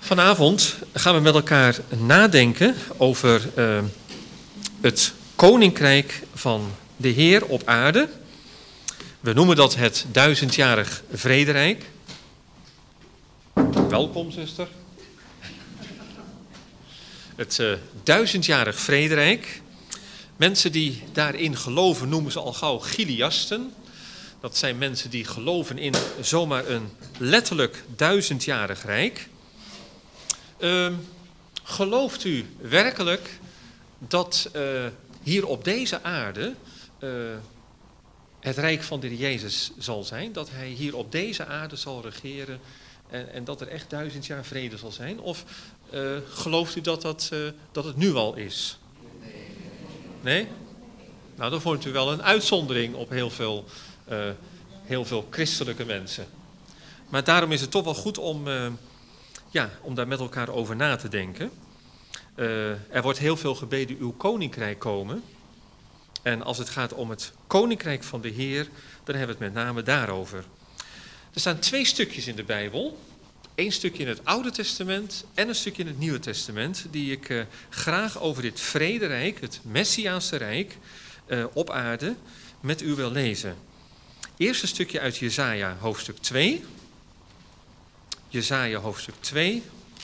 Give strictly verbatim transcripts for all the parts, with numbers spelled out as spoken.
Vanavond gaan we met elkaar nadenken over uh, het koninkrijk van de Heer op aarde. We noemen dat het duizendjarig vrederijk. Welkom, zuster. Het uh, duizendjarig vrederijk. Mensen die daarin geloven noemen ze al gauw chiliasten. Dat zijn mensen die geloven in zomaar een letterlijk duizendjarig rijk. Uh, gelooft u werkelijk dat uh, hier op deze aarde uh, het rijk van de Heer Jezus zal zijn? Dat hij hier op deze aarde zal regeren en, en dat er echt duizend jaar vrede zal zijn? Of uh, gelooft u dat, dat, uh, dat het nu al is? Nee? Nou, dan vormt u wel een uitzondering op heel veel, uh, heel veel christelijke mensen. Maar daarom is het toch wel goed om... Uh, Ja, om daar met elkaar over na te denken. Uh, er wordt heel veel gebeden, uw koninkrijk komen. En als het gaat om het koninkrijk van de Heer, dan hebben we het met name daarover. Er staan twee stukjes in de Bijbel. Eén stukje in het Oude Testament en een stukje in het Nieuwe Testament, die ik uh, graag over dit vrederijk, het Messiaanse Rijk, uh, op aarde, met u wil lezen. Eerst een stukje uit Jesaja, hoofdstuk twee. Jesaja hoofdstuk twee.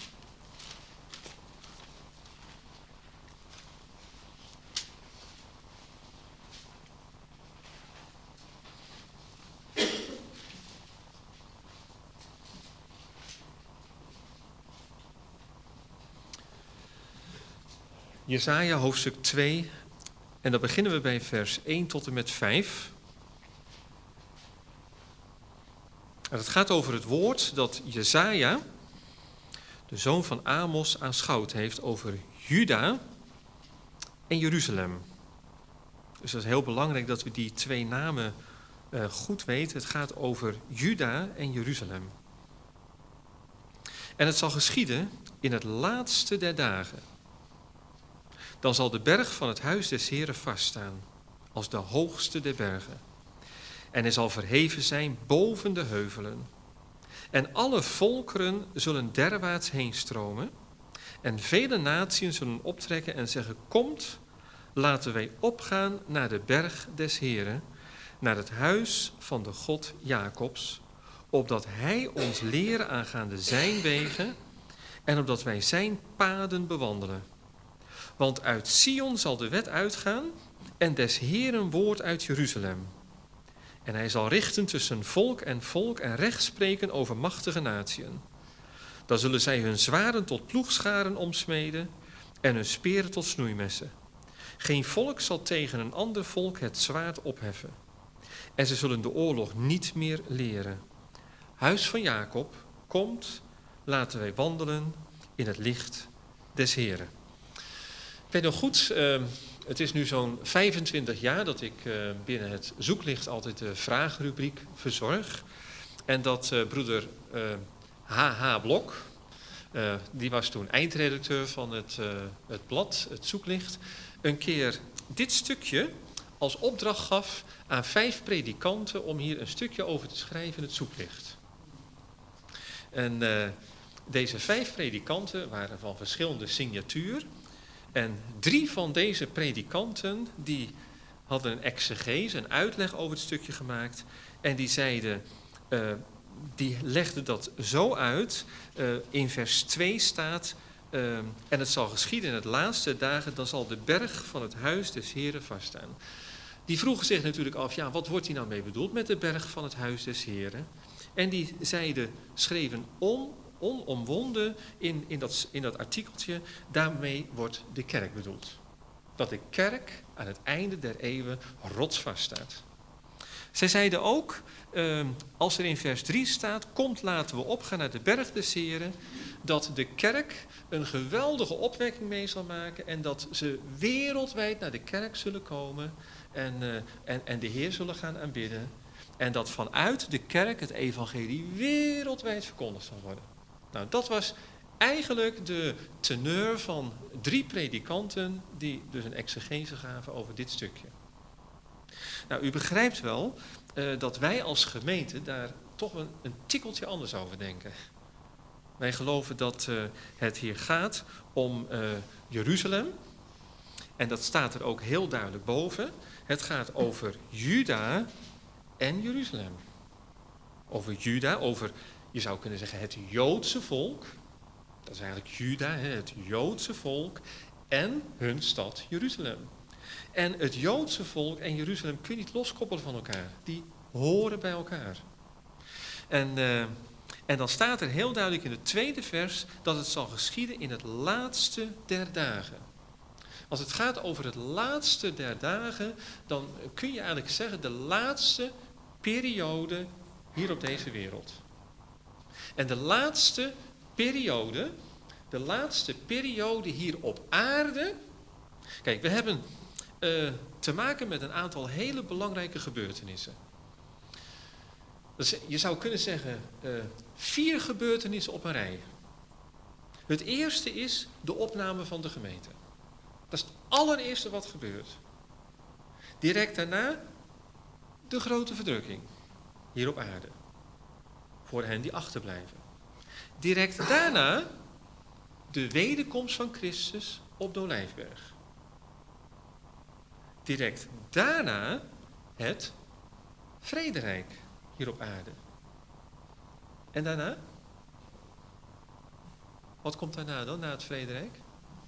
Jesaja hoofdstuk twee. En dan beginnen we bij vers één tot en met vijf. En het gaat over het woord dat Jesaja, de zoon van Amos, aanschouwd heeft over Juda en Jeruzalem. Dus dat is heel belangrijk dat we die twee namen uh, goed weten. Het gaat over Juda en Jeruzalem. En het zal geschieden in het laatste der dagen. Dan zal de berg van het huis des Heren vaststaan, als de hoogste der bergen. En hij zal verheven zijn boven de heuvelen. En alle volkeren zullen derwaarts heen stromen. En vele naties zullen optrekken en zeggen, komt, laten wij opgaan naar de berg des Heren, naar het huis van de God Jacobs, opdat hij ons leren aangaande zijn wegen en opdat wij zijn paden bewandelen. Want uit Sion zal de wet uitgaan en des Heren woord uit Jeruzalem. En hij zal richten tussen volk en volk en recht spreken over machtige natieën. Dan zullen zij hun zwaarden tot ploegscharen omsmeden en hun speren tot snoeimessen. Geen volk zal tegen een ander volk het zwaard opheffen. En ze zullen de oorlog niet meer leren. Huis van Jacob, komt, laten wij wandelen in het licht des Heren. Ik weet nog goed... Uh, Het is nu zo'n vijfentwintig jaar dat ik uh, binnen het zoeklicht altijd de vraagrubriek verzorg. En dat uh, broeder uh, H H Blok, uh, die was toen eindredacteur van het, uh, het blad, het zoeklicht, een keer dit stukje als opdracht gaf aan vijf predikanten om hier een stukje over te schrijven in het zoeklicht. En uh, deze vijf predikanten waren van verschillende signatuur. En drie van deze predikanten die hadden een exegese, een uitleg over het stukje gemaakt. En die zeiden, uh, die legden dat zo uit. Uh, in vers twee staat, uh, en het zal geschieden in het laatste dagen, dan zal de berg van het huis des Heren vaststaan. Die vroegen zich natuurlijk af, ja, wat wordt hier nou mee bedoeld met de berg van het huis des Heren? En die zeiden, schreven on. onomwonden in, in, dat, in dat artikeltje, daarmee wordt de kerk bedoeld. Dat de kerk aan het einde der eeuwen rotsvast staat. Zij zeiden ook, uh, als er in vers drie staat, komt laten we opgaan naar de berg des Heren, dat de kerk een geweldige opwekking mee zal maken en dat ze wereldwijd naar de kerk zullen komen en, uh, en, en de Heer zullen gaan aanbidden. En dat vanuit de kerk het evangelie wereldwijd verkondigd zal worden. Nou, dat was eigenlijk de teneur van drie predikanten die dus een exegese gaven over dit stukje. Nou, u begrijpt wel uh, dat wij als gemeente daar toch een, een tikkeltje anders over denken. Wij geloven dat uh, het hier gaat om uh, Jeruzalem. En dat staat er ook heel duidelijk boven. Het gaat over Juda en Jeruzalem. Over Juda, over, je zou kunnen zeggen, het Joodse volk. Dat is eigenlijk Juda, het Joodse volk en hun stad Jeruzalem. En het Joodse volk en Jeruzalem kun je niet loskoppelen van elkaar. Die horen bij elkaar. En, uh, en dan staat er heel duidelijk in het tweede vers dat het zal geschieden in het laatste der dagen. Als het gaat over het laatste der dagen, dan kun je eigenlijk zeggen de laatste periode hier op deze wereld. En de laatste periode, de laatste periode hier op aarde. Kijk, we hebben uh, te maken met een aantal hele belangrijke gebeurtenissen. Dus je zou kunnen zeggen, uh, vier gebeurtenissen op een rij. Het eerste is de opname van de gemeente. Dat is het allereerste wat gebeurt. Direct daarna de grote verdrukking hier op aarde. Voor hen die achterblijven. Direct daarna de wederkomst van Christus op de Olijfberg. Direct daarna het vrederijk hier op aarde. En daarna? Wat komt daarna dan, na het vrederijk?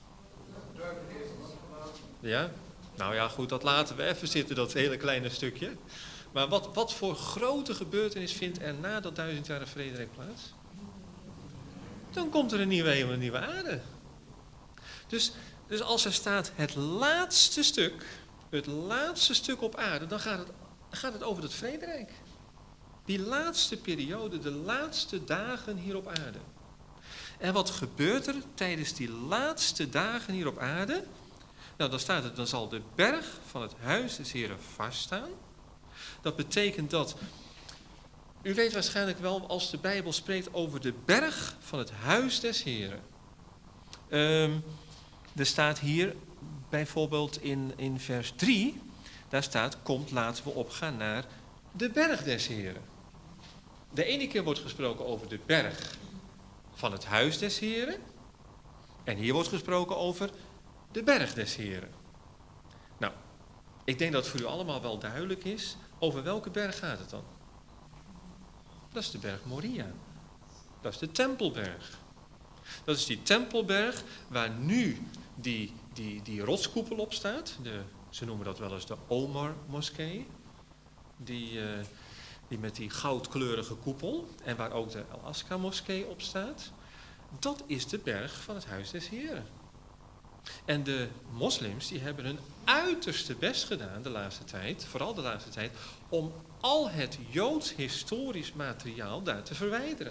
Ja? Nou ja, goed, dat laten we even zitten, dat hele kleine stukje. Maar wat, wat voor grote gebeurtenis vindt er na dat duizendjarige vrederijk plaats? Dan komt er een nieuwe hemel en een nieuwe aarde. Dus, dus als er staat het laatste stuk, het laatste stuk op aarde, dan gaat het, dan gaat het over het vrederijk. Die laatste periode, de laatste dagen hier op aarde. En wat gebeurt er tijdens die laatste dagen hier op aarde? Nou, dan staat het, dan zal de berg van het huis des Heren vaststaan. Dat betekent dat, u weet waarschijnlijk wel, als de Bijbel spreekt over de berg van het huis des Heren. Um, er staat hier bijvoorbeeld in, in vers drie, daar staat, komt, laten we opgaan naar de berg des Heren. De ene keer wordt gesproken over de berg van het huis des Heren. En hier wordt gesproken over de berg des Heren. Nou, ik denk dat het voor u allemaal wel duidelijk is, over welke berg gaat het dan? Dat is de berg Moria. Dat is de Tempelberg. Dat is die Tempelberg waar nu die, die, die rotskoepel op staat. De, ze noemen dat wel eens de Omar-moskee. Die, uh, die met die goudkleurige koepel. En waar ook de Al-Aqsa-moskee op staat. Dat is de berg van het huis des Heren. En de moslims die hebben hun uiterste best gedaan de laatste tijd, vooral de laatste tijd, om al het Joods historisch materiaal daar te verwijderen.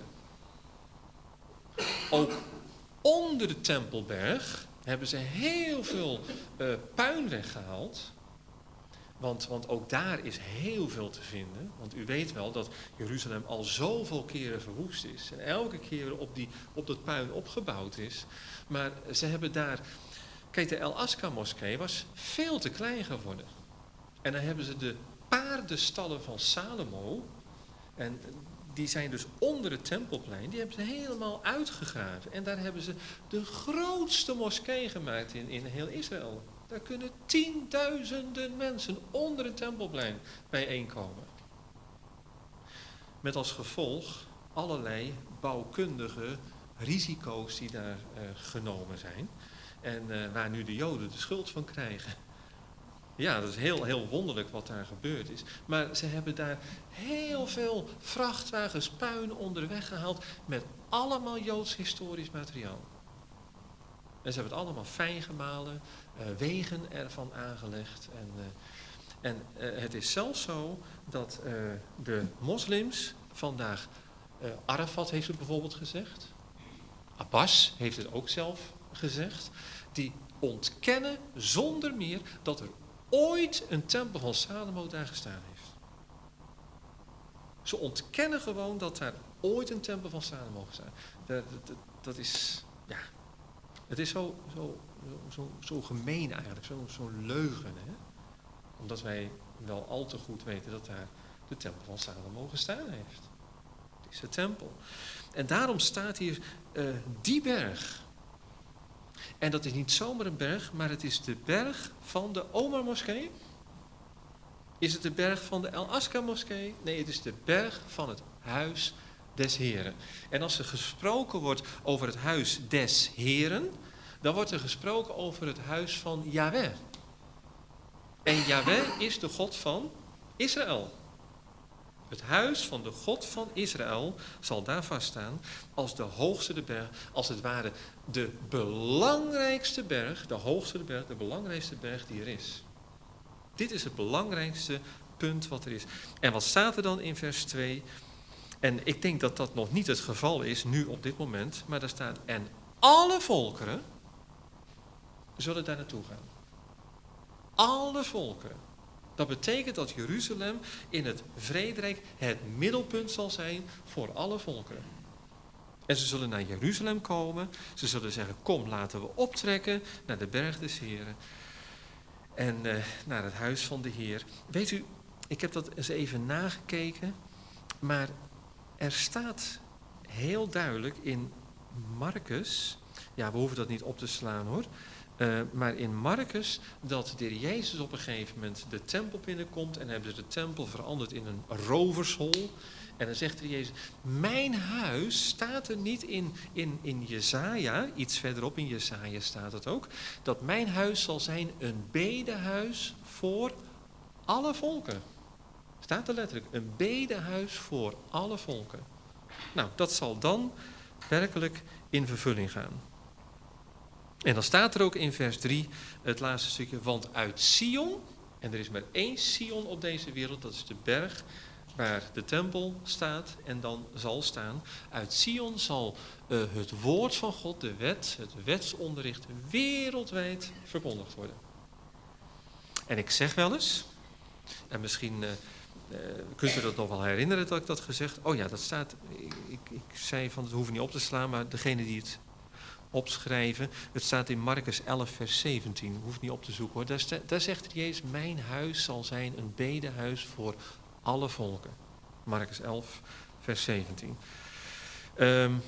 Ook onder de Tempelberg hebben ze heel veel uh, puin weggehaald. Want, want ook daar is heel veel te vinden. Want u weet wel dat Jeruzalem al zoveel keren verwoest is. En elke keer op, die, op dat puin opgebouwd is. Maar ze hebben daar... Kijk, de Al-Aqsa-moskee was veel te klein geworden. En dan hebben ze de paardenstallen van Salomo... En die zijn dus onder het Tempelplein. Die hebben ze helemaal uitgegraven. En daar hebben ze de grootste moskee gemaakt in, in heel Israël. Daar kunnen tienduizenden mensen onder het Tempelplein bijeenkomen. Met als gevolg allerlei bouwkundige risico's die daar uh, genomen zijn. En uh, waar nu de Joden de schuld van krijgen. Ja, dat is heel, heel wonderlijk wat daar gebeurd is. Maar ze hebben daar heel veel vrachtwagens puin onderweg gehaald met allemaal Joods historisch materiaal. En ze hebben het allemaal fijn gemalen, uh, wegen ervan aangelegd. En, uh, en uh, het is zelfs zo dat uh, de moslims vandaag, uh, Arafat heeft het bijvoorbeeld gezegd, Abbas heeft het ook zelf gezegd, die ontkennen zonder meer dat er ooit een tempel van Salomo daar gestaan heeft. Ze ontkennen gewoon dat daar ooit een tempel van Salomo gestaan heeft. Dat, dat, dat is, ja, het is zo, zo, zo, zo gemeen eigenlijk, zo'n zo leugen. Hè? Omdat wij wel al te goed weten dat daar de tempel van Salomo gestaan heeft. Het is de tempel. En daarom staat hier uh, die berg. En dat is niet zomaar een berg, maar het is de berg van de Omar-moskee. Is het de berg van de El-Aqsa-moskee? Nee, het is de berg van het huis des Heren. En als er gesproken wordt over het huis des Heren, dan wordt er gesproken over het huis van Yahweh. En Yahweh is de God van Israël. Het huis van de God van Israël zal daar vaststaan als de hoogste de berg, als het ware de belangrijkste berg, de hoogste de berg, de belangrijkste berg die er is. Dit is het belangrijkste punt wat er is. En wat staat er dan in vers twee? En ik denk dat dat nog niet het geval is, nu op dit moment, maar daar staat, en alle volkeren zullen daar naartoe gaan. Alle volkeren. Dat betekent dat Jeruzalem in het vrederijk het middelpunt zal zijn voor alle volkeren. En ze zullen naar Jeruzalem komen. Ze zullen zeggen, kom, laten we optrekken naar de berg des Heren. En uh, naar het huis van de Heer. Weet u, ik heb dat eens even nagekeken. Maar er staat heel duidelijk in Marcus. Ja, we hoeven dat niet op te slaan hoor. Uh, maar in Marcus dat de Heer Jezus op een gegeven moment de tempel binnenkomt. En hebben ze de tempel veranderd in een rovershol. En dan zegt de Heer Jezus, mijn huis staat er niet in, in, in Jesaja, iets verderop in Jesaja staat het ook, dat mijn huis zal zijn een bedehuis voor alle volken. Staat er letterlijk, een bedehuis voor alle volken. Nou, dat zal dan werkelijk in vervulling gaan. En dan staat er ook in vers drie, het laatste stukje, want uit Sion, en er is maar één Sion op deze wereld, dat is de berg waar de tempel staat en dan zal staan. Uit Sion zal uh, het woord van God, de wet, het wetsonderricht wereldwijd verkondigd worden. En ik zeg wel eens, en misschien uh, uh, kunt u dat nog wel herinneren dat ik dat gezegd. Oh ja, dat staat, ik, ik, ik zei van het hoeft niet op te slaan, maar degene die het opschrijven, het staat in Marcus elf vers zeventien, hoeft niet op te zoeken hoor. Daar, sta, daar zegt Jezus, mijn huis zal zijn een bedehuis voor alle volken. Marcus elf, vers zeventien. Um,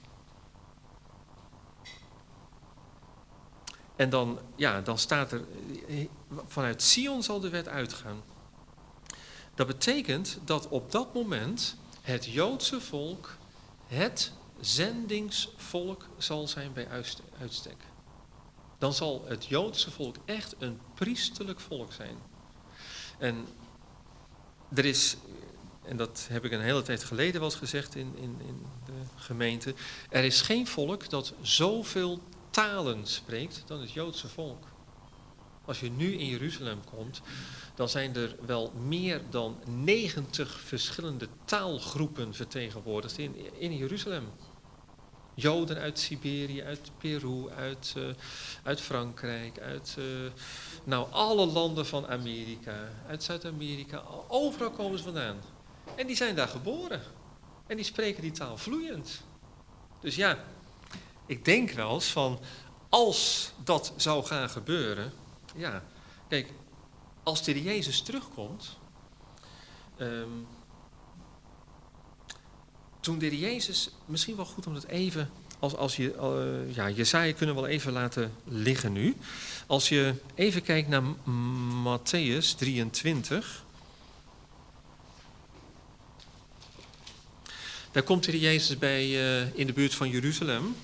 en dan, ja, dan staat er, vanuit Sion zal de wet uitgaan. Dat betekent dat op dat moment het Joodse volk het zendingsvolk zal zijn bij uitstek. Dan zal het Joodse volk echt een priesterlijk volk zijn. En er is, en dat heb ik een hele tijd geleden wel eens gezegd in, in, in de gemeente, er is geen volk dat zoveel talen spreekt dan het Joodse volk. Als je nu in Jeruzalem komt, dan zijn er wel meer dan negentig verschillende taalgroepen vertegenwoordigd in, in Jeruzalem. Joden uit Siberië, uit Peru, uit, uh, uit Frankrijk, uit uh, nou, alle landen van Amerika, uit Zuid-Amerika. Overal komen ze vandaan. En die zijn daar geboren. En die spreken die taal vloeiend. Dus ja, ik denk wel eens van, als dat zou gaan gebeuren, ja, kijk, als de Jezus terugkomt, um, toen de Jezus, misschien wel goed om het even, als, als je, uh, ja, Jesaja kunnen we wel even laten liggen nu. Als je even kijkt naar Matthäus drieëntwintig. Daar komt de Jezus bij uh, in de buurt van Jeruzalem.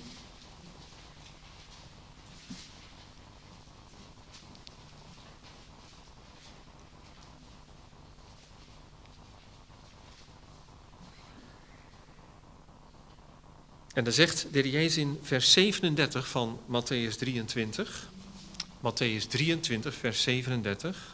En dan zegt de Heer Jezus in vers zevenendertig van Matthäus drieëntwintig. Matthäus drieëntwintig, vers zevenendertig.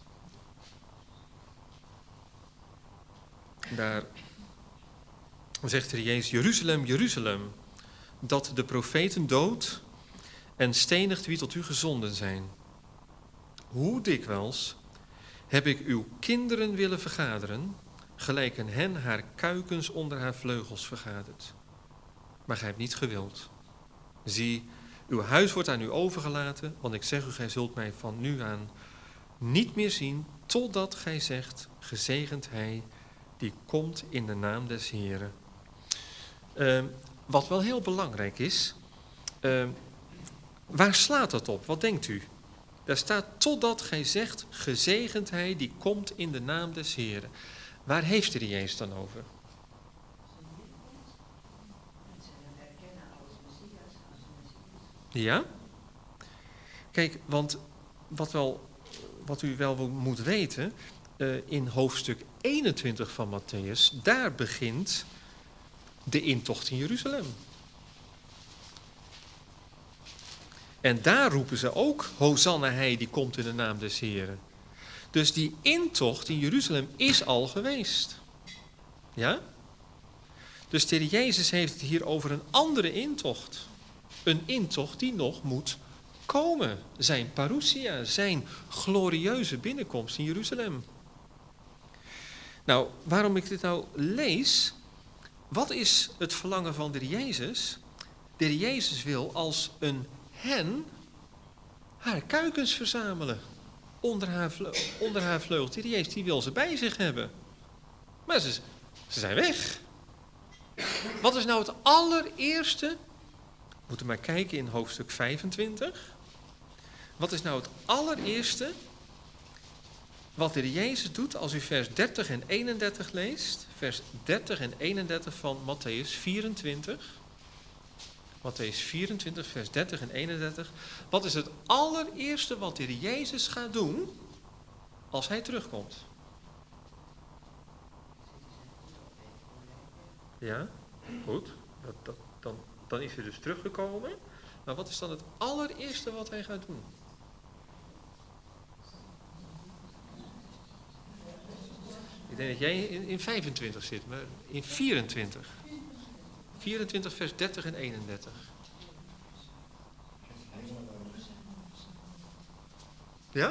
Daar zegt de Heer Jezus, Jeruzalem, Jeruzalem, dat de profeten doodt en stenigt wie tot u gezonden zijn. Hoe dikwijls heb ik uw kinderen willen vergaderen, gelijk een hen haar kuikens onder haar vleugels vergadert. Maar gij hebt niet gewild. Zie, uw huis wordt aan u overgelaten, want ik zeg u, gij zult mij van nu aan niet meer zien, totdat gij zegt, gezegend hij die komt in de naam des Heren. Uh, wat wel heel belangrijk is, uh, waar slaat dat op? Wat denkt u? Daar staat, totdat gij zegt, gezegend hij die komt in de naam des Heren. Waar heeft de Jezus dan over? Ja? Kijk, want wat, wel, wat u wel moet weten, uh, in hoofdstuk eenentwintig van Mattheüs, daar begint de intocht in Jeruzalem. En daar roepen ze ook, Hosanna hij die komt in de naam des Heren. Dus die intocht in Jeruzalem is al geweest. Ja? Dus de Heer Jezus heeft het hier over een andere intocht. Een intocht die nog moet komen. Zijn parousia, zijn glorieuze binnenkomst in Jeruzalem. Nou, waarom ik dit nou lees? Wat is het verlangen van de Heer Jezus? De Heer Jezus wil als een hen haar kuikens verzamelen. Onder haar, vleugel, onder haar vleugels. De Heer Jezus die wil ze bij zich hebben. Maar ze, ze zijn weg. Wat is nou het allereerste? We moeten maar kijken in hoofdstuk vijfentwintig. Wat is nou het allereerste wat de Heer Jezus doet als u vers dertig en eenendertig leest? Vers dertig en eenendertig van Mattheüs vierentwintig. Mattheüs vierentwintig, vers dertig en eenendertig. Wat is het allereerste wat de Heer Jezus gaat doen als hij terugkomt? Ja, goed. Dat, dat, dan, dan is hij dus teruggekomen. Maar wat is dan het allereerste wat hij gaat doen? Ik denk dat jij in, in vijfentwintig zit, maar in vierentwintig. vierentwintig, vers dertig en eenendertig. Ja?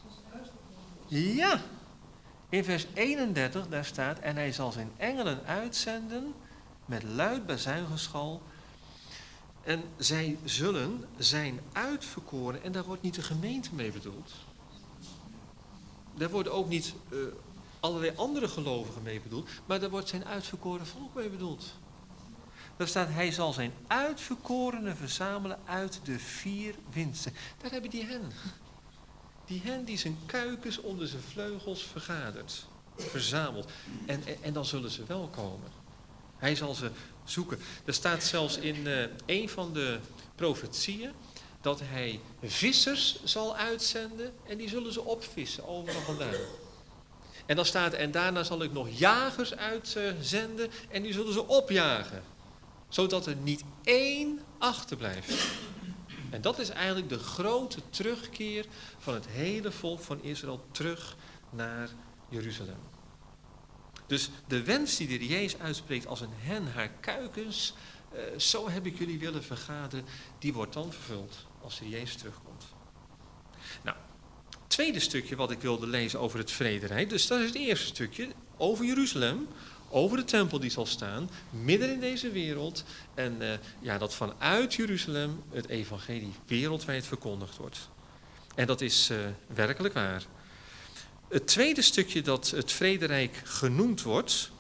Ja. In vers eenendertig, daar staat, en hij zal zijn engelen uitzenden met luid bazuingeschal. En zij zullen zijn uitverkoren, en daar wordt niet de gemeente mee bedoeld. Daar worden ook niet uh, allerlei andere gelovigen mee bedoeld, maar daar wordt zijn uitverkoren volk mee bedoeld. Daar staat, hij zal zijn uitverkorenen verzamelen uit de vier windsten. Daar hebben die hen. Die hen die zijn kuikens onder zijn vleugels vergadert, verzamelt. En, en, en dan zullen ze wel komen. Hij zal ze zoeken. Er staat zelfs in uh, een van de profetieën dat hij vissers zal uitzenden en die zullen ze opvissen overal vandaan. En dan staat, en daarna zal ik nog jagers uitzenden en die zullen ze opjagen. Zodat er niet één achterblijft. En dat is eigenlijk de grote terugkeer van het hele volk van Israël terug naar Jeruzalem. Dus de wens die de Heer Jezus uitspreekt als een hen haar kuikens, uh, zo heb ik jullie willen vergaderen, die wordt dan vervuld als de Heer Jezus terugkomt. Nou, het tweede stukje wat ik wilde lezen over het vrederijk, dus dat is het eerste stukje over Jeruzalem, over de tempel die zal staan, midden in deze wereld. En uh, ja, dat vanuit Jeruzalem het evangelie wereldwijd verkondigd wordt. En dat is uh, werkelijk waar. Het tweede stukje dat het vrederijk genoemd wordt,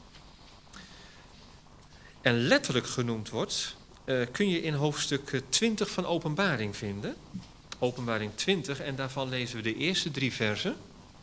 en letterlijk genoemd wordt, uh, kun je in hoofdstuk twintig van Openbaring vinden. Openbaring twintig, en daarvan lezen we de eerste drie versen.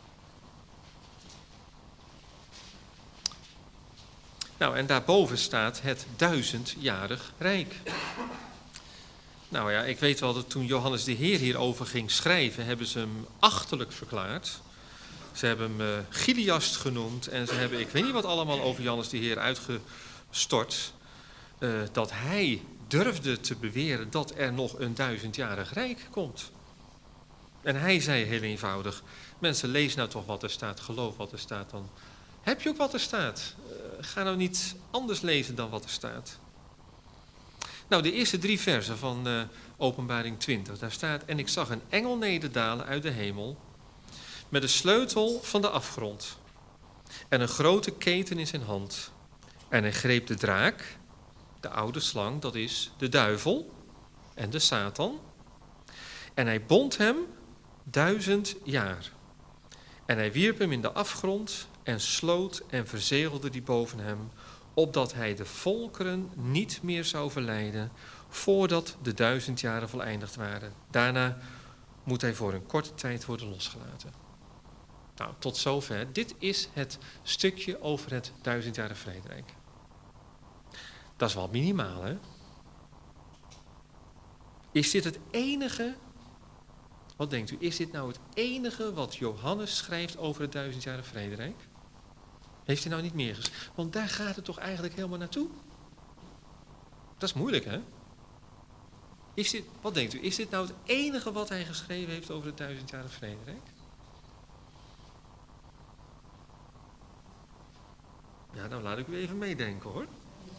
Nou, en daarboven staat het duizendjarig rijk. Nou ja, ik weet wel dat toen Johannes de Heer hierover ging schrijven, hebben ze hem achterlijk verklaard. Ze hebben hem uh, Chiliast genoemd en ze hebben, ik weet niet wat allemaal over Johannes de Heer uitgestort. Uh, dat hij durfde te beweren dat er nog een duizendjarig rijk komt. En hij zei heel eenvoudig, mensen, lees nou toch wat er staat, geloof wat er staat, dan heb je ook wat er staat. Uh, ga nou niet anders lezen dan wat er staat. Nou, de eerste drie versen van uh, Openbaring twintig, daar staat, en ik zag een engel nederdalen uit de hemel, met de sleutel van de afgrond en een grote keten in zijn hand. En hij greep de draak, de oude slang, dat is de duivel en de Satan. En hij bond hem duizend jaar. En hij wierp hem in de afgrond en sloot en verzegelde die boven hem, opdat hij de volkeren niet meer zou verleiden, voordat de duizend jaren voleindigd waren. Daarna moet hij voor een korte tijd worden losgelaten. Nou, tot zover. Dit is het stukje over het duizendjarig vrederijk. Dat is wel minimaal, hè? Is dit het enige, wat denkt u, is dit nou het enige wat Johannes schrijft over het duizendjarig vrederijk? Heeft hij nou niet meer geschreven? Want daar gaat het toch eigenlijk helemaal naartoe? Dat is moeilijk, hè? Is dit, wat denkt u, is dit nou het enige wat hij geschreven heeft over het duizendjarig vrederijk? Ja, nou laat ik u even meedenken, hoor.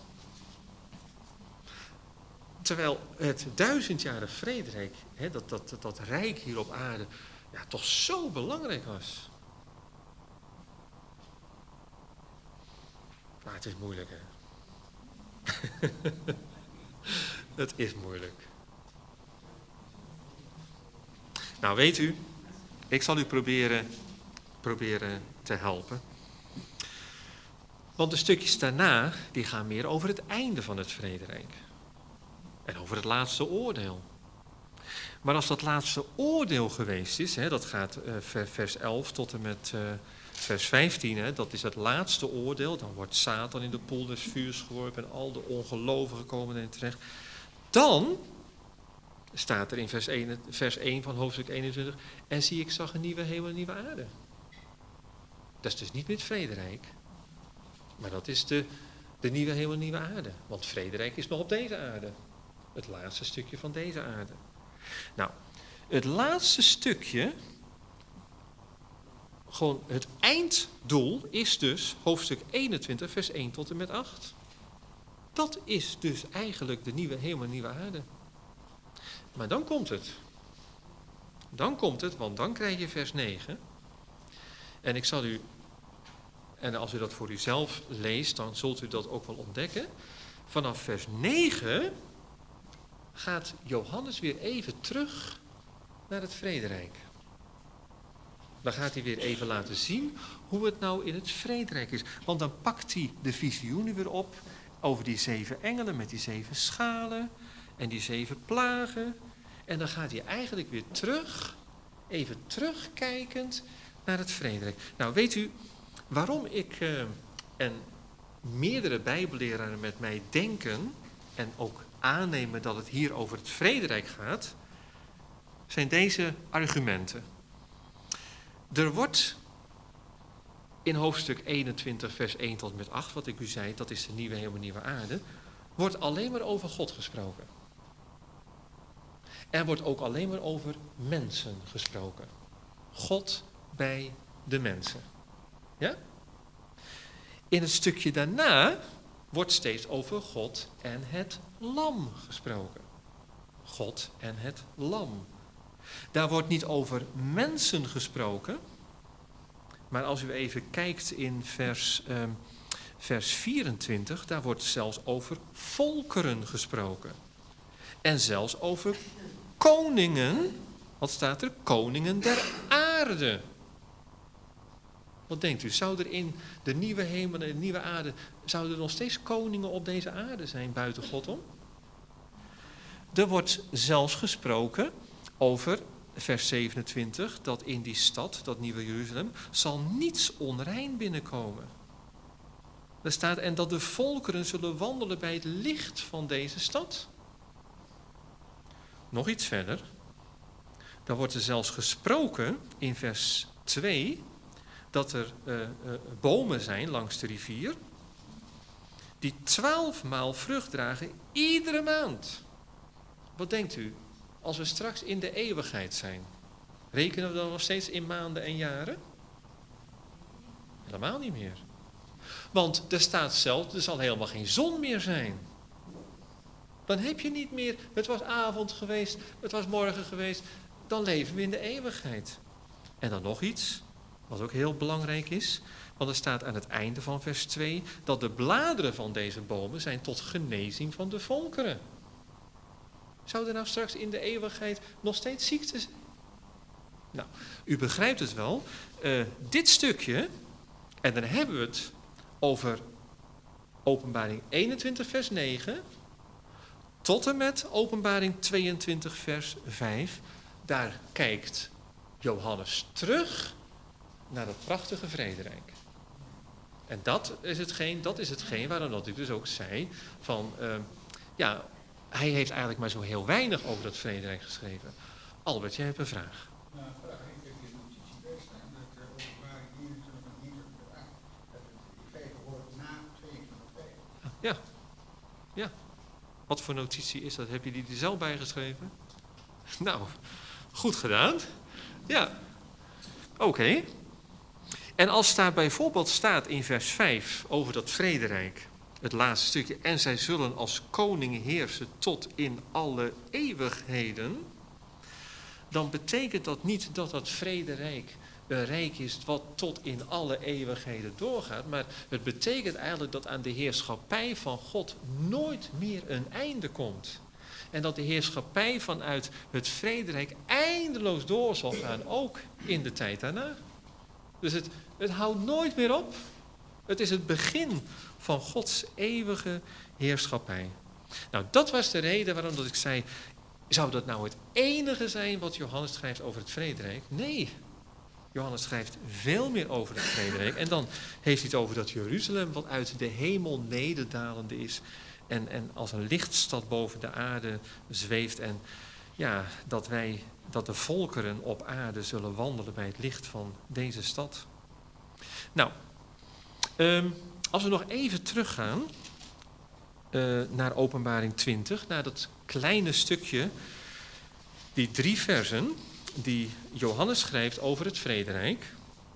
Terwijl het duizendjarig vrederijk, hè, dat, dat, dat, dat rijk hier op aarde, ja, toch zo belangrijk was. Maar het is moeilijk, hè. Het is moeilijk. Nou, weet u, ik zal u proberen, proberen te helpen. Want de stukjes daarna, die gaan meer over het einde van het vrederijk. En over het laatste oordeel. Maar als dat laatste oordeel geweest is, hè, dat gaat uh, vers elf tot en met uh, vers vijftien, hè, dat is het laatste oordeel. Dan wordt Satan in de poel des vuurs geworpen en al de ongelovigen komen erin terecht. Dan staat er in vers één, vers één van hoofdstuk eenentwintig, en zie ik zag een nieuwe hemel en een nieuwe aarde. Dat is dus niet meer het vrederijk, maar dat is de, de nieuwe hemel en nieuwe aarde. Want vrederijk is nog op deze aarde. Het laatste stukje van deze aarde. Nou, het laatste stukje, gewoon het einddoel, is dus hoofdstuk eenentwintig, vers één tot en met acht. Dat is dus eigenlijk de nieuwe hemel en nieuwe aarde. Maar dan komt het. Dan komt het, want dan krijg je vers negen. En ik zal u, en als u dat voor uzelf leest, dan zult u dat ook wel ontdekken. Vanaf vers negen gaat Johannes weer even terug naar het vrederijk. Dan gaat hij weer even laten zien hoe het nou in het vrederijk is. Want dan pakt hij de visioenen weer op over die zeven engelen met die zeven schalen en die zeven plagen. En dan gaat hij eigenlijk weer terug, even terugkijkend naar het vrederijk. Nou, weet u waarom ik uh, en meerdere bijbelleraren met mij denken en ook aannemen dat het hier over het vrederijk gaat, zijn deze argumenten. Er wordt in hoofdstuk eenentwintig, vers één tot en met acht, wat ik u zei, dat is de nieuwe hemel en nieuwe aarde, wordt alleen maar over God gesproken. Er wordt ook alleen maar over mensen gesproken. God bij de mensen. Ja? In het stukje daarna wordt steeds over God en het lam gesproken. God en het lam. Daar wordt niet over mensen gesproken. Maar als u even kijkt in vers, uh, vers vierentwintig, daar wordt zelfs over volkeren gesproken. En zelfs over koningen. Wat staat er? Koningen der aarde. Wat denkt u? Zou er in de nieuwe hemel en de nieuwe aarde, zouden er nog steeds koningen op deze aarde zijn buiten God om? Er wordt zelfs gesproken over, vers zevenentwintig, dat in die stad, dat nieuwe Jeruzalem, zal niets onrein binnenkomen. Er staat, en dat de volkeren zullen wandelen bij het licht van deze stad. Nog iets verder. Dan wordt er zelfs gesproken in vers twee, dat er uh, uh, bomen zijn langs de rivier, die twaalfmaal vrucht dragen iedere maand. Wat denkt u, als we straks in de eeuwigheid zijn, rekenen we dan nog steeds in maanden en jaren? Helemaal niet meer. Want er staat zelf, er zal helemaal geen zon meer zijn. Dan heb je niet meer, het was avond geweest, het was morgen geweest, dan leven we in de eeuwigheid. En dan nog iets, wat ook heel belangrijk is, want er staat aan het einde van vers twee, dat de bladeren van deze bomen zijn tot genezing van de volkeren. Zou er nou straks in de eeuwigheid nog steeds ziekte zijn? Nou, u begrijpt het wel. Uh, dit stukje, en dan hebben we het over Openbaring eenentwintig vers negen tot en met Openbaring tweeëntwintig vers vijf. Daar kijkt Johannes terug naar dat prachtige vrederijk. En dat is hetgeen, dat is hetgeen waarom dat ik dus ook zei van, uh, ja, hij heeft eigenlijk maar zo heel weinig over dat vrederijk geschreven. Albert, jij hebt een vraag. Nou, een vraag. Ik heb hier een notitie bij staan dat er Openbaring eenentwintig en eenentwintig acht, dat het in feite hoort na tweeëntwintig vijf. Ja, ja. Wat voor notitie is dat? Heb je die er zelf bijgeschreven? Nou, goed gedaan. Ja, oké. Okay. En als daar bijvoorbeeld staat in vers vijf over dat vrederijk, het laatste stukje, en zij zullen als koning heersen tot in alle eeuwigheden, dan betekent dat niet dat dat vrederijk een rijk is wat tot in alle eeuwigheden doorgaat, maar het betekent eigenlijk dat aan de heerschappij van God nooit meer een einde komt. En dat de heerschappij vanuit het vrederijk eindeloos door zal gaan, ook in de tijd daarna. Dus het, het houdt nooit meer op. Het is het begin van Gods eeuwige heerschappij. Nou, dat was de reden waarom dat ik zei, zou dat nou het enige zijn wat Johannes schrijft over het vrederijk? Nee. Johannes schrijft veel meer over het vrederijk. En dan heeft hij het over dat Jeruzalem wat uit de hemel nederdalende is. En, en als een lichtstad boven de aarde zweeft. En ja, dat wij, dat de volkeren op aarde zullen wandelen bij het licht van deze stad. Nou, um, als we nog even teruggaan uh, naar Openbaring twintig. Naar dat kleine stukje, die drie versen die Johannes schrijft over het vrederijk.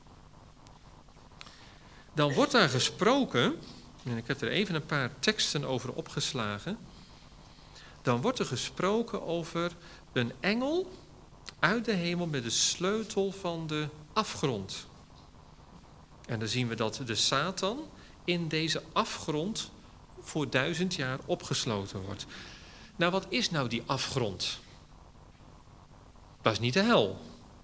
Dan wordt daar gesproken, en ik heb er even een paar teksten over opgeslagen. Dan wordt er gesproken over een engel uit de hemel met de sleutel van de afgrond. En dan zien we dat de Satan in deze afgrond voor duizend jaar opgesloten wordt. Nou, wat is nou die afgrond? Dat is niet de hel.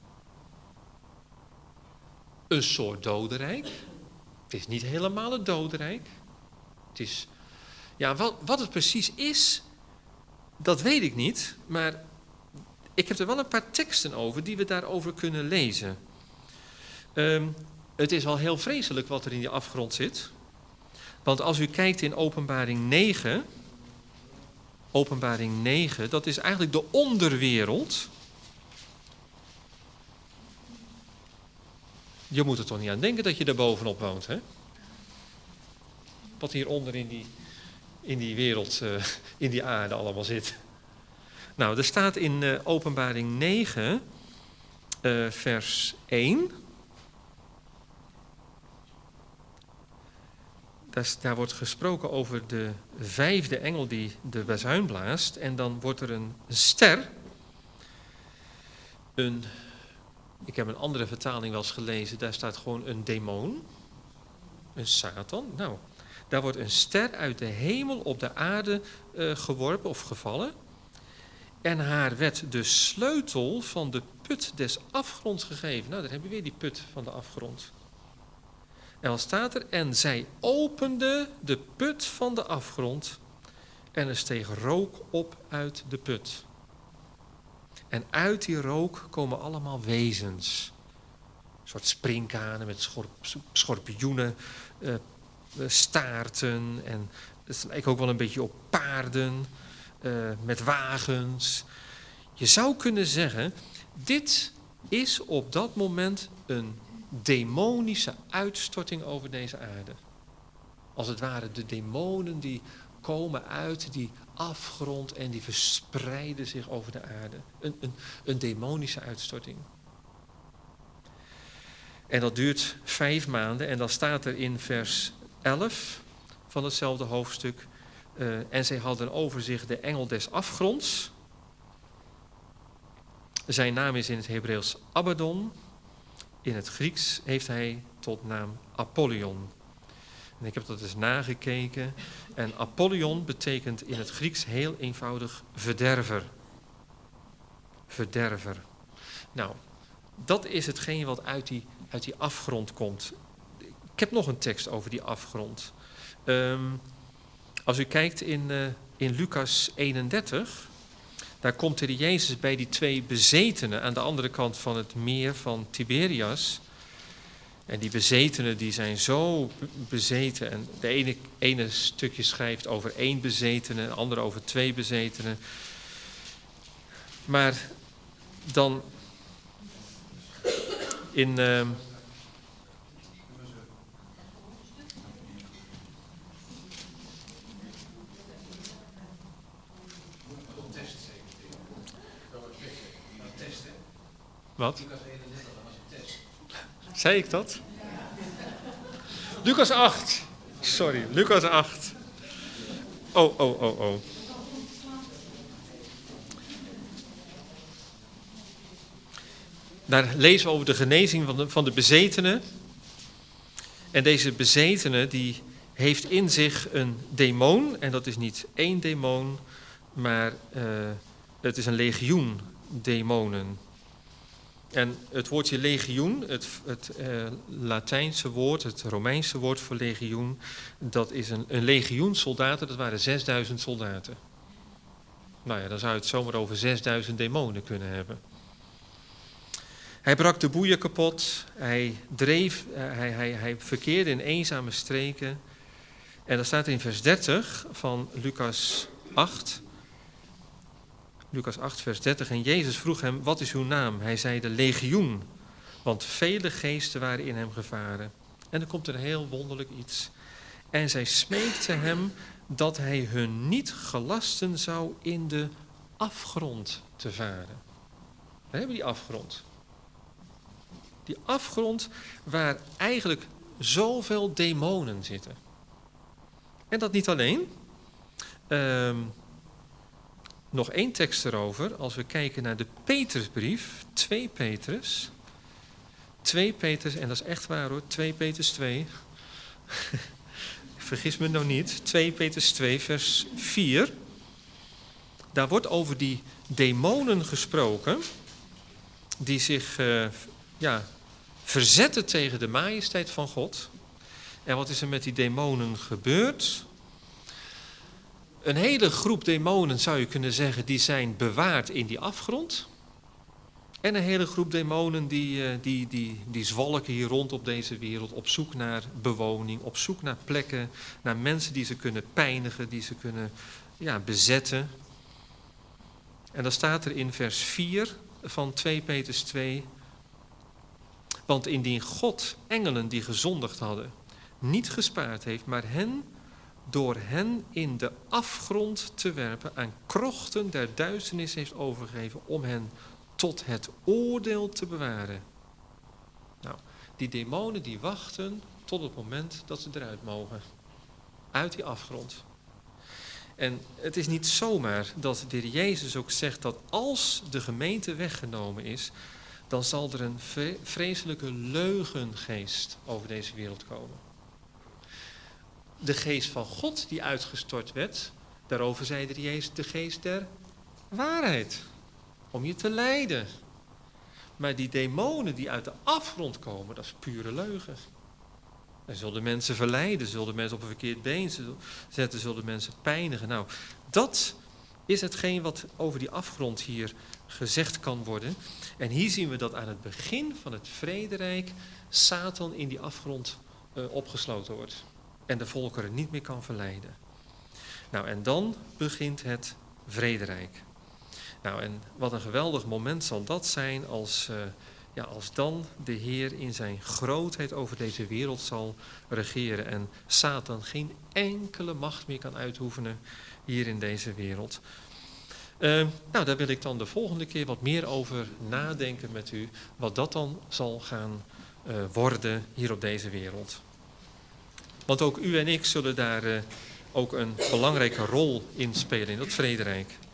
Een soort dodenrijk. Het is niet helemaal het dodenrijk. Het is, ja, wat, wat het precies is, dat weet ik niet. Maar ik heb er wel een paar teksten over die we daarover kunnen lezen. Um, het is wel heel vreselijk wat er in die afgrond zit. Want als u kijkt in Openbaring negen... Openbaring negen, dat is eigenlijk de onderwereld. Je moet er toch niet aan denken dat je daar bovenop woont, hè? Wat hieronder in die, in die wereld, uh, in die aarde allemaal zit. Nou, er staat in uh, Openbaring negen, uh, vers één. Daar, daar wordt gesproken over de vijfde engel die de bazuin blaast. En dan wordt er een ster. Een, ik heb een andere vertaling wel eens gelezen. Daar staat gewoon een demon. Een Satan. Nou, daar wordt een ster uit de hemel op de aarde uh, geworpen of gevallen. En haar werd de sleutel van de put des afgronds gegeven. Nou, daar hebben we weer die put van de afgrond. En dan staat er, en zij opende de put van de afgrond en er steeg rook op uit de put. En uit die rook komen allemaal wezens. Een soort sprinkhanen met schorp, schorpioenen, uh, staarten en het lijkt ook wel een beetje op paarden, uh, met wagens. Je zou kunnen zeggen, dit is op dat moment een demonische uitstorting over deze aarde. Als het ware de demonen die komen uit die afgrond en die verspreiden zich over de aarde. Een, een, een demonische uitstorting. En dat duurt vijf maanden en dan staat er in vers elf van hetzelfde hoofdstuk. Uh, en zij hadden over zich de engel des afgronds. Zijn naam is in het Hebreeuws Abaddon. In het Grieks heeft hij tot naam Apollyon. En ik heb dat eens nagekeken. En Apollyon betekent in het Grieks heel eenvoudig verderver. Verderver. Nou, dat is hetgeen wat uit die, uit die afgrond komt. Ik heb nog een tekst over die afgrond. Um, als u kijkt in, uh, in Lucas eenendertig, daar komt de Jezus bij die twee bezetenen aan de andere kant van het meer van Tiberias. En die bezetenen die zijn zo bezeten. En de ene, ene stukje schrijft over één bezetene, de andere over twee bezetenen. Maar dan in... Uh, Wat? Zei ik dat? Lucas acht. Sorry, Lucas acht. Oh, oh, oh, oh. Daar lezen we over de genezing van de, van de bezetene. En deze bezetene die heeft in zich een demon. En dat is niet één demon, maar uh, het is een legioen demonen. En het woordje legioen, het, het uh, Latijnse woord, het Romeinse woord voor legioen, dat is een, een legioen soldaten, dat waren zesduizend soldaten. Nou ja, dan zou je het zomaar over zesduizend demonen kunnen hebben. Hij brak de boeien kapot, hij dreef, uh, hij, hij, hij verkeerde in eenzame streken. En dat staat in vers dertig van Lucas acht. Lucas acht, vers dertig. En Jezus vroeg hem, wat is uw naam? Hij zei de legioen, want vele geesten waren in hem gevaren. En dan komt er een heel wonderlijk iets. En zij smeekte hem dat hij hun niet gelasten zou in de afgrond te varen. We hebben die afgrond. Die afgrond waar eigenlijk zoveel demonen zitten. En dat niet alleen. Um, Nog één tekst erover, als we kijken naar de Petrusbrief, twee Petrus. twee Petrus, en dat is echt waar hoor, twee Petrus twee. Vergis me nou niet, twee Petrus twee, vers vier. Daar wordt over die demonen gesproken, die zich uh, ja, verzetten tegen de majesteit van God. En wat is er met die demonen gebeurd? Een hele groep demonen, zou je kunnen zeggen, die zijn bewaard in die afgrond. En een hele groep demonen die, die, die, die zwalken hier rond op deze wereld op zoek naar bewoning, op zoek naar plekken, naar mensen die ze kunnen pijnigen, die ze kunnen ja, bezetten. En dan staat er in vers vier van twee Petrus twee, want indien God engelen die gezondigd hadden niet gespaard heeft, maar hen door hen in de afgrond te werpen, aan krochten der duisternis heeft overgegeven, om hen tot het oordeel te bewaren. Nou, die demonen die wachten tot het moment dat ze eruit mogen. Uit die afgrond. En het is niet zomaar dat de Heer Jezus ook zegt dat als de gemeente weggenomen is, dan zal er een vreselijke leugengeest over deze wereld komen. De geest van God die uitgestort werd, daarover zei de Jezus de geest der waarheid. Om je te leiden. Maar die demonen die uit de afgrond komen, dat is pure leugen. En zullen mensen verleiden, zullen mensen op een verkeerd been zetten, zullen mensen pijnigen. Nou, dat is hetgeen wat over die afgrond hier gezegd kan worden. En hier zien we dat aan het begin van het vrederijk Satan in die afgrond uh, opgesloten wordt. En de volkeren niet meer kan verleiden. Nou, en dan begint het vrederijk. Nou, en wat een geweldig moment zal dat zijn als, uh, ja, als dan de Heer in zijn grootheid over deze wereld zal regeren. En Satan geen enkele macht meer kan uitoefenen hier in deze wereld. Uh, nou, daar wil ik dan de volgende keer wat meer over nadenken met u. Wat dat dan zal gaan uh, worden hier op deze wereld. Want ook u en ik zullen daar uh, ook een belangrijke rol in spelen in dat vrederijk.